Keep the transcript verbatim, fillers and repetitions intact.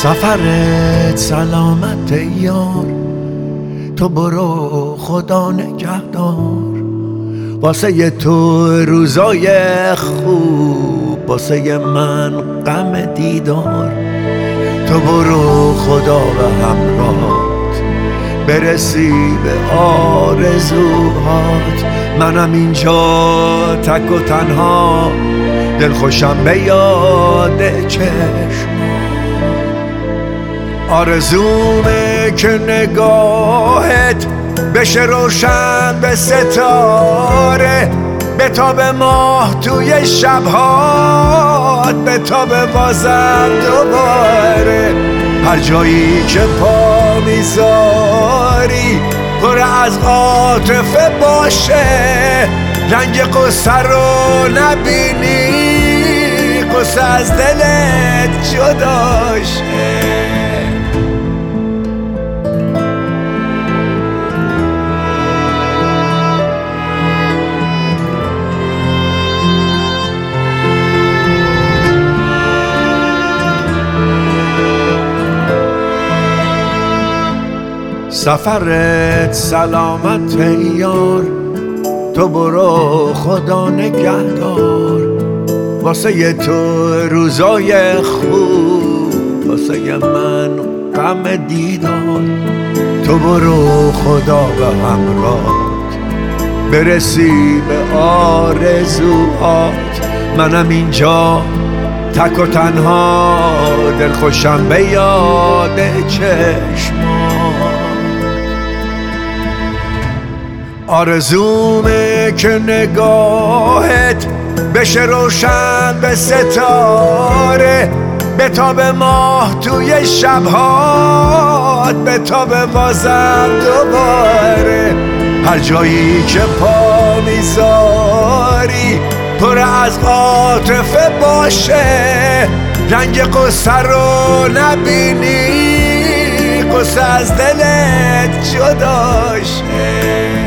سفرت سلامت یار، تو برو خدا نگهدار. واسه تو روزای خوب، واسه من غم دیدار. تو برو خدا و همراهت، برسی به آرزوهات. منم اینجا تک و تنها، دلخوشم به یاد چشم. آرزومه که نگاهت بشه روشن به ستاره، به تاب ماه توی شبهات، به تاب بازم دوباره. هر جایی که پا میذاری پر از عاطفه باشه، رنگ قصه رو نبینی، قصه از دلت جداشه. سفرت سلامت یار، تو برو خدا نگهدار. واسه تو روزای خوب، واسه من غم دیدار. تو برو خدا و همراهت، برسی به آرزوهات. منم اینجا تک و تنها، دلخوشم به یاد چشمات. آرزومه که نگاهت بشه روشن به ستاره، به تاب ماه توی شبهات، به تاب بازم دوباره. هر جایی که پا میذاری پر از عاطفه باشه، رنگ قصه رو نبینی، قصه از دلت جداشه.